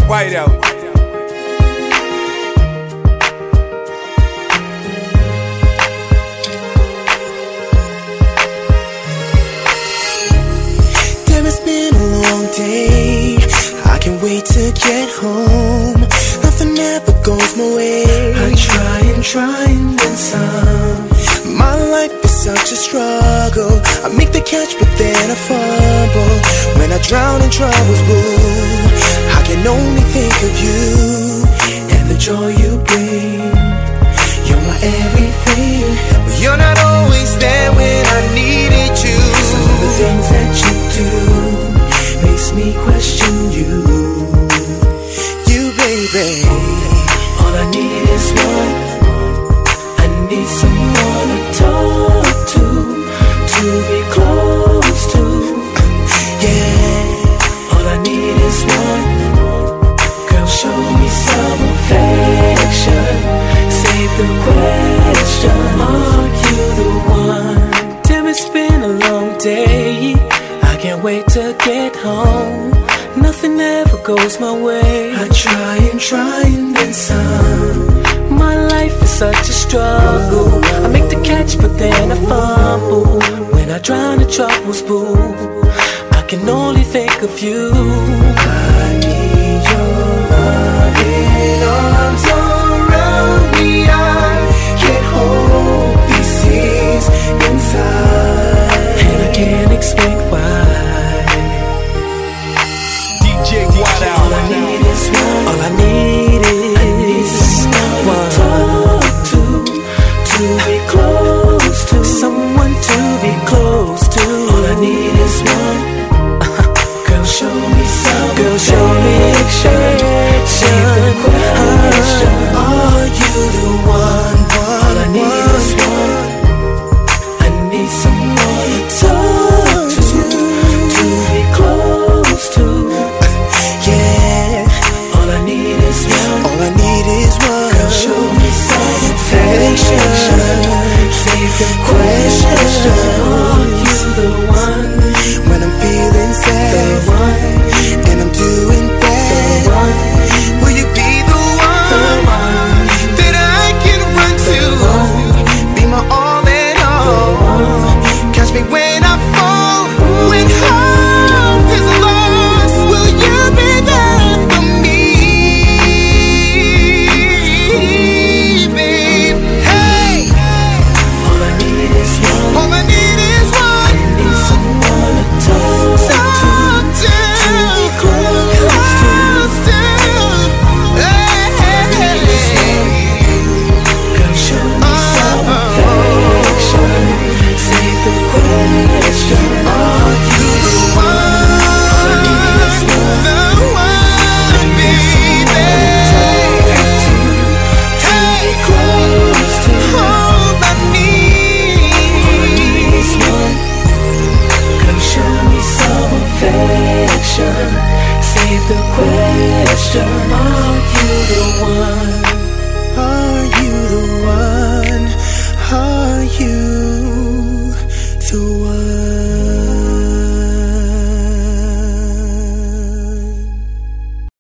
Whiteout. Damn, it's been a long day. I can't wait to get home. Nothing ever goes my way. I try and then some. My life is such a struggle. I make the catch but then I fumble. When I drown in troubles, boo, I can only think of you and the joy you bring. You're my everything, but you're not always there when I needed you. Some of the things that you do makes me question you. You, baby. All I need is one. I need someone to talk to be close to. Yeah. All I need is one. Girl, show me some affection. Save the question, are you the one? Damn, it's been a long day. I can't wait to get home. Nothing ever goes my way. I try and then some. My life is such a struggle. I make the catch but then I fumble. When I drown in troubles, boo, I can only think of you. I need your loving arms around me. I can't hold these things inside, and I can't explain why. All I need is one. All I need is someone to talk to be close to. Someone to be close to. All I need is one. Girl, show me some. Girl, show me affection. Save the question. Are you the one? All I need is one. I need someone to talk to be close to. All I need is one. Girl, show me some affection. Save the question.